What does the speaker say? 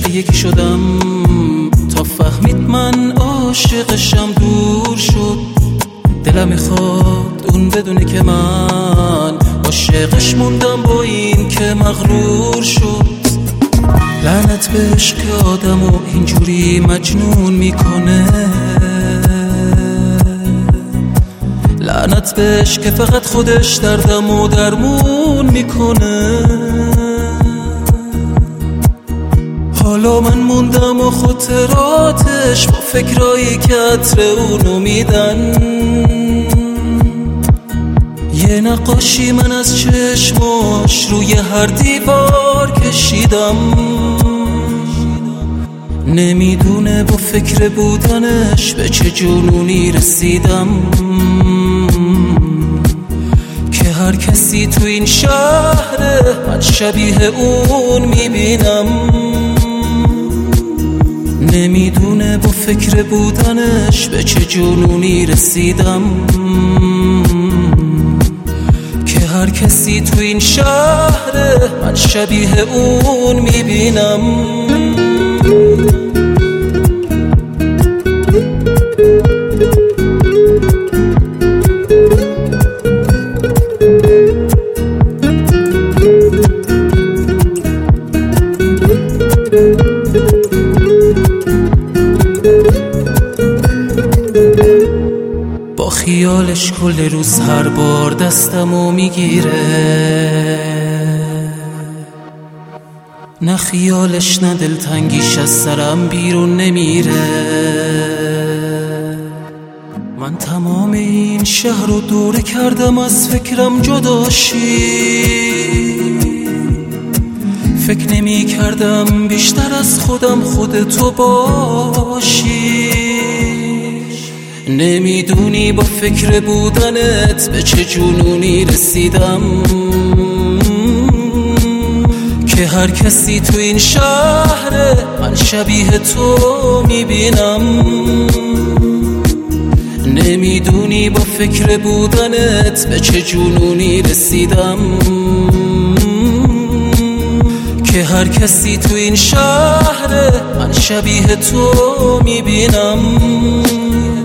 یکی شدم تا فهمید من عاشقشم. دور شد دلم میخواد اون بدونه که من عاشقش موندم با این که مغرور شد. لعنت بهش که آدمو اینجوری مجنون میکنه، لعنت بهش که فقط خودش دردمو درمون میکنه. حالا من موندم و خاطراتش با فکرایی که عطر اونو میدن. یه نقاشی من از چشماش روی هر دیوار کشیدم. نمیدونه با فکر بودنش به چه جنونی رسیدم، که هر کسی تو این شهر من شبیه اون میبینم. نمیدونه با فکر بودنش به چه جنونی رسیدم، که هر کسی تو این شهر من شبیه اون میبینم. با خیالش کل روز هر بار دستمو میگیره، نه خیالش نه دلتنگیش از سرم بیرون نمیره. من تمام این شهر رو دوره کردم از فکرم جداشی، فکر نمی کردم بیشتر از خودم خودتو باشی. نمیدونی با فکر بودنت به چه جنونی رسیدم، که هر کسی تو این شهر من شبیه تو میبینم. نمیدونی با فکر بودنت به چه جنونی رسیدم، که هر کسی تو این شهر من شبیه تو میبینم.